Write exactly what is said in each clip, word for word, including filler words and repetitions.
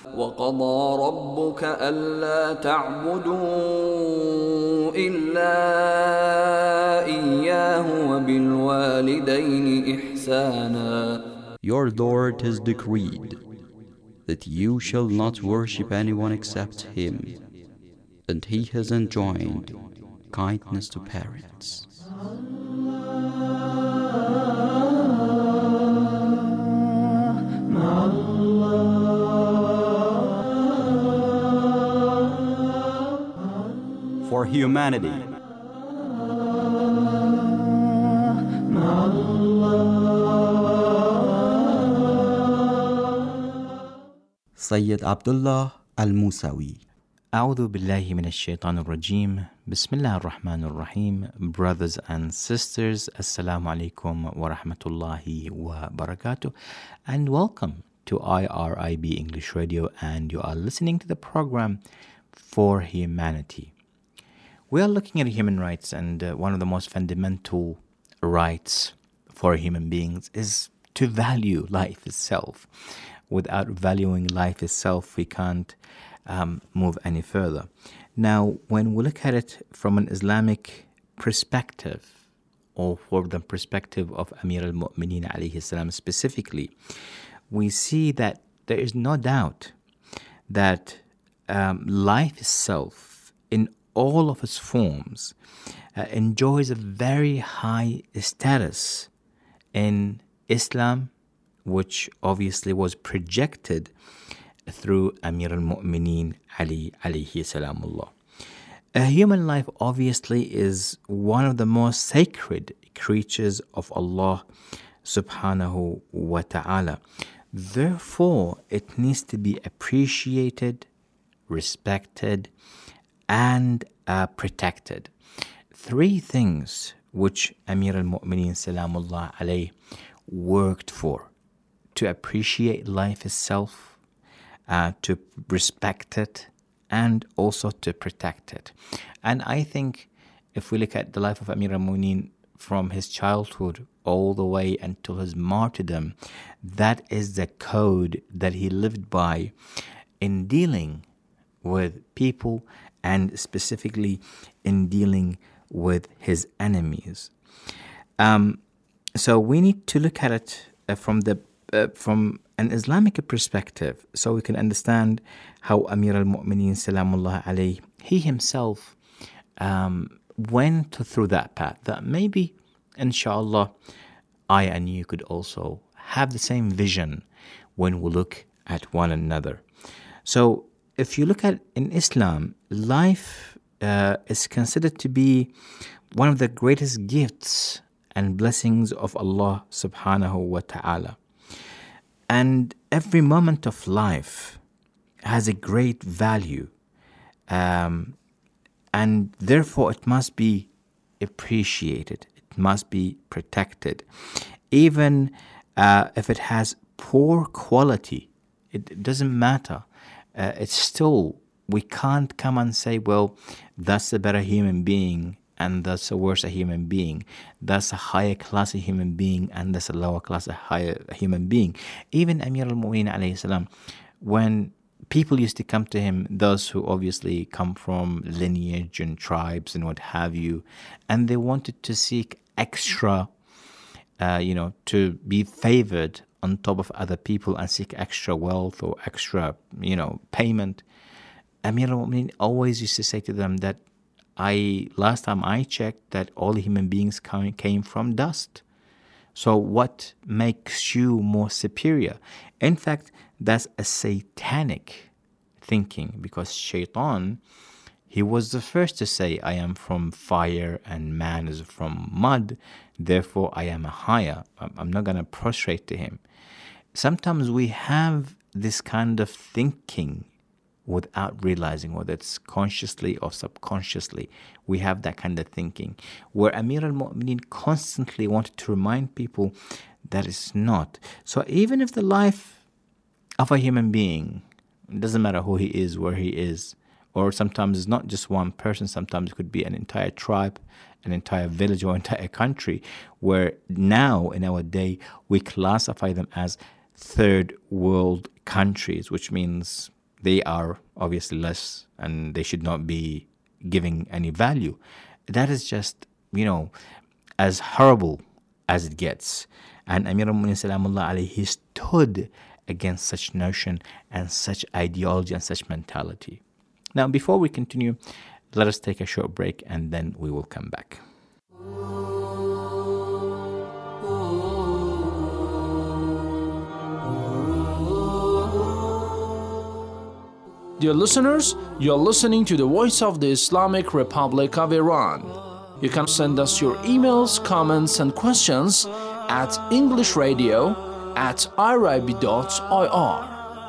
وقضى ربك ألا تعبدوا إلا إياه وبالوالدين إحسانا. Your Lord has decreed that you shall not worship anyone except Him, and He has enjoined kindness to parents. For humanity. Sayyid Abdullah Al-Musawi. أعوذ بالله من الشيطان الرجيم. بسم الله الرحمن الرحيم. Brothers and sisters, Assalamu alaikum wa rahmatullahi wa barakatuh, and welcome to I R I B English Radio, and you are listening to the program For Humanity. We are looking at human rights, and uh, one of the most fundamental rights for human beings is to value life itself. Without valuing life itself, we can't um, move any further. Now, when we look at it from an Islamic perspective, or from the perspective of Amir al-Mu'mineen alayhi salam specifically, we see that there is no doubt that um, life itself, in all of its forms, uh, enjoys a very high status in Islam, which obviously was projected through Amir al-Mu'mineen Ali alayhi salamullah. A human life obviously is one of the most sacred creatures of Allah subhanahu wa ta'ala. Therefore, it needs to be appreciated, respected, and uh, protected. Three things which Amir al-Mu'mineen salamullah alayhi worked for: to appreciate life itself, uh, to respect it, and also to protect it. And I think if we look at the life of Amir al-Mu'mineen from his childhood all the way until his martyrdom, that is the code that he lived by in dealing with people, and specifically in dealing with his enemies. Um, so we need to look at it uh, from the uh, from an Islamic perspective, so we can understand how Amir al-Mu'mineen salamullah alayhi, he himself um, went through that path, that maybe, inshallah, I and you could also have the same vision when we look at one another. So if you look at in Islam, life uh, is considered to be one of the greatest gifts and blessings of Allah subhanahu wa ta'ala. And every moment of life has a great value, um, and therefore it must be appreciated, it must be protected. Even uh, if it has poor quality, it, it doesn't matter. Uh, it's still, we can't come and say, well, that's a better human being and that's a worse human being. That's a higher class of human being and that's a lower class of higher human being. Even Amir al-Mu'mineen alayhi salam, when people used to come to him, those who obviously come from lineage and tribes and what have you, and they wanted to seek extra, uh, you know, to be favored on top of other people and seek extra wealth or extra, you know, payment, Amir al-Mu'mineen always used to say to them that I, last time I checked, that all human beings come, came from dust. So what makes you more superior? In fact, that's a satanic thinking, because Shaitan, he was the first to say, I am from fire and man is from mud, therefore I am a higher. I'm not going to prostrate to him. Sometimes we have this kind of thinking without realizing, whether it's consciously or subconsciously, we have that kind of thinking, where Amir al-Mu'mineen constantly wanted to remind people that it's not. So even if the life of a human being, it doesn't matter who he is, where he is, or sometimes it's not just one person, sometimes it could be an entire tribe, an entire village, or entire country, where now in our day we classify them as third world countries, which means they are obviously less and they should not be giving any value. That is just, you know, as horrible as it gets. And Amir al-Mu'minin Salamullah alayhi, he stood against such notion and such ideology and such mentality. Now, before we continue, let us take a short break and then we will come back. Dear listeners, you are listening to the Voice of the Islamic Republic of Iran. You can send us your emails, comments, and questions at englishradio at irib dot I R.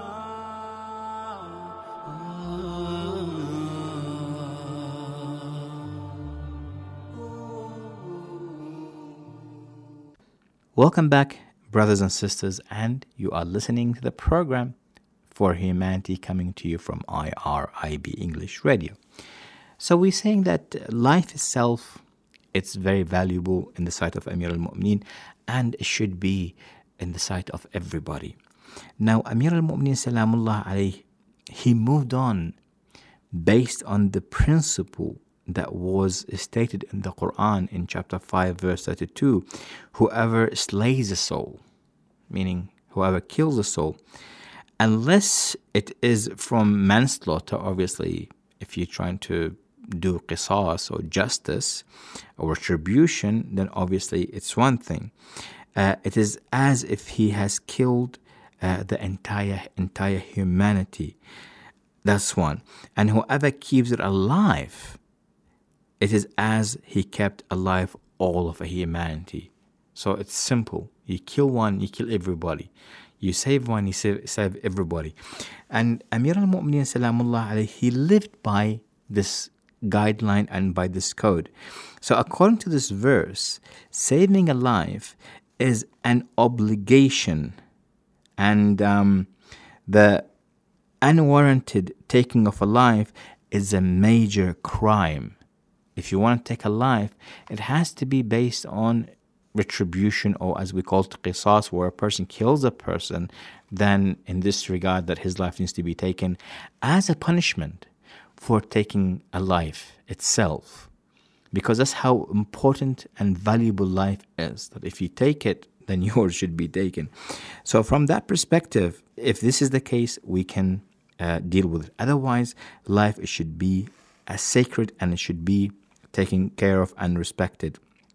Welcome back, brothers and sisters, and you are listening to the program For Humanity, coming to you from I R I B English Radio. So we're saying that life itself, it's very valuable in the sight of Amir al-Mu'minin, and it should be in the sight of everybody. Now, Amir al-Mu'minin Salamullah alayhi, he moved on based on the principle that was stated in the Quran in chapter five, verse thirty-two, whoever slays a soul, meaning whoever kills a soul, unless it is from manslaughter, obviously, if you're trying to do qisas or justice or retribution, then obviously it's one thing. Uh, it is as if he has killed uh, the entire entire humanity. That's one. And whoever keeps it alive, it is as he kept alive all of humanity. So it's simple. You kill one, you kill everybody. You save one, you save, save everybody. And Amir al-Mu'minin Salamullah alayhi, he lived by this guideline and by this code. So according to this verse, saving a life is an obligation, and um, the unwarranted taking of a life is a major crime. If you want to take a life, it has to be based on retribution, or as we call it, qisas, where a person kills a person, then in this regard that his life needs to be taken as a punishment for taking a life itself. Because that's how important and valuable life is, that if you take it, then yours should be taken. So from that perspective, if this is the case, we can uh, deal with it. Otherwise, life it should be as sacred and it should be taken care of and respected.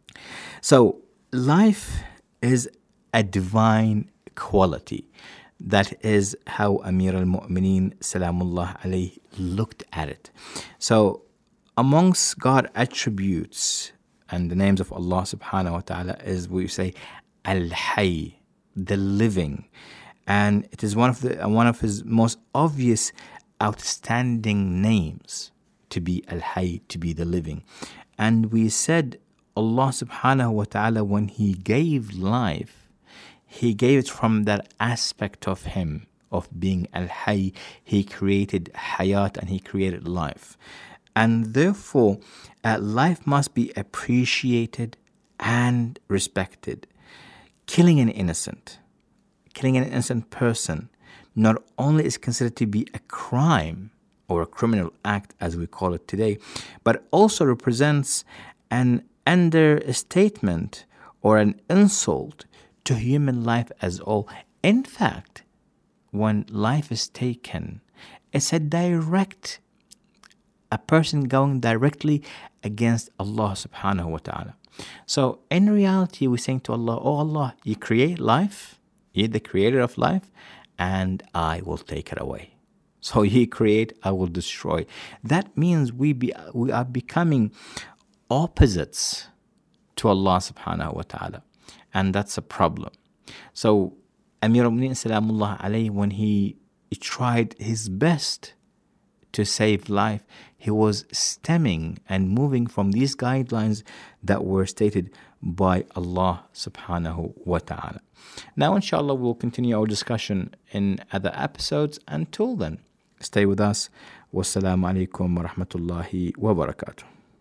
So life is a divine quality. That is how Amir al-Mu'minin Salamullah alayhi looked at it. So amongst God's attributes and the names of Allah subhanahu wa ta'ala is, we say, Al-Hayy, the living. And it is one of the one of his most obvious, outstanding names, to be Al-Hayy, to be the living. And we said Allah subhanahu wa ta'ala, when He gave life, He gave it from that aspect of Him, of being Al-Hayy. He created Hayat and He created life. And therefore, uh, life must be appreciated and respected. Killing an innocent, killing an innocent person, not only is considered to be a crime or a criminal act, as we call it today, but also represents an understatement or an insult to human life as all. In fact, when life is taken, it's a direct, a person going directly against Allah subhanahu wa ta'ala. So in reality, we're saying to Allah, oh Allah, you create life, you're the creator of life, and I will take it away. So you create, I will destroy. That means we be we are becoming opposites to Allah subhanahu wa ta'ala. And that's a problem. So Amir al-Mu'minin Salamullah alayhi, when he, he tried his best to save life, he was stemming and moving from these guidelines that were stated by Allah subhanahu wa ta'ala. Now inshallah we'll continue our discussion in other episodes. Until then, stay with us. Wassalamu alaikum wa rahmatullahi wa barakatuh.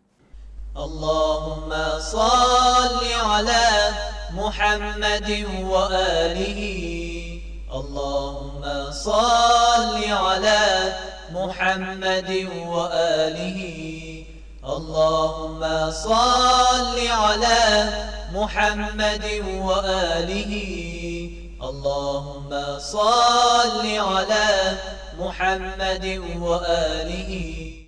اللهم صل على محمد وآله اللهم صل على محمد وآله. اللهم صل على محمد وآله. اللهم صل على محمد وآله.